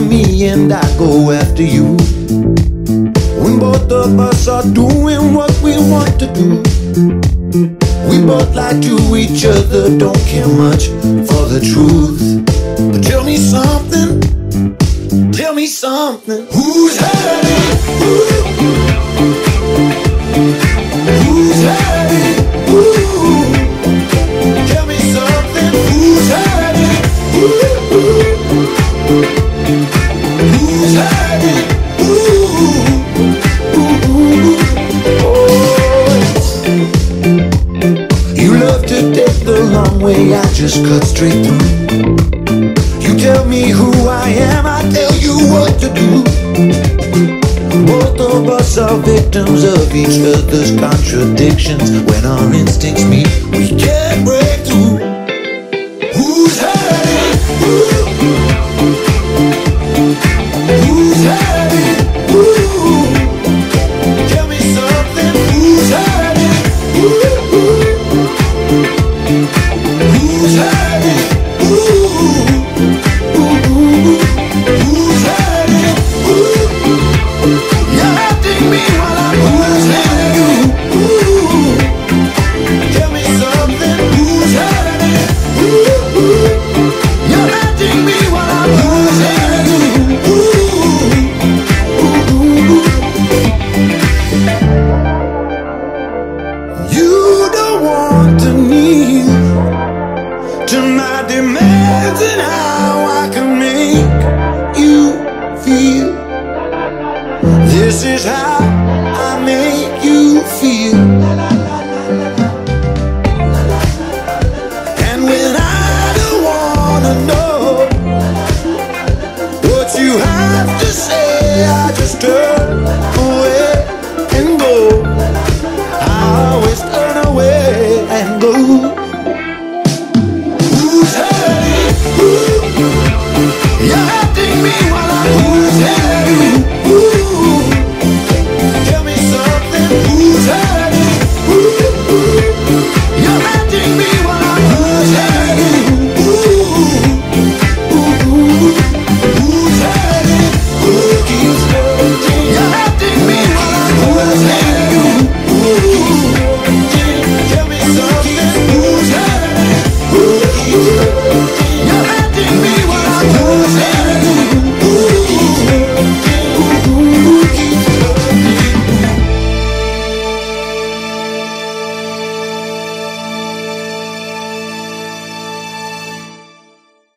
me and I go after you. When both of us are doing what we want to do, we both lie to each other, don't care much for the truth. But tell me something, tell me something. Who's hurting? Who's hurting? Tell me something. Who's hurting? Who's hurting? You love to take the long way, I just cut straight through. You tell me who I am, I tell you what to do. Both of us are victims of each other's contradictions. When our instincts meet, we can't break through. Who's hurting? Who's hurting? Tell me something. Who's hurting? Who's hurting? Who's hurting? You're hurting me while I'm losing you. Tell me something. Who's hurting? You're hurting me while I'm losing you. You don't want to kneel to my demands and how I can make you feel. This is how I make you feel. And when I don't wanna know what you have to say, I just turn away and go. I always turn away and go. Who's hurting? You're hurting me while I'm losing you.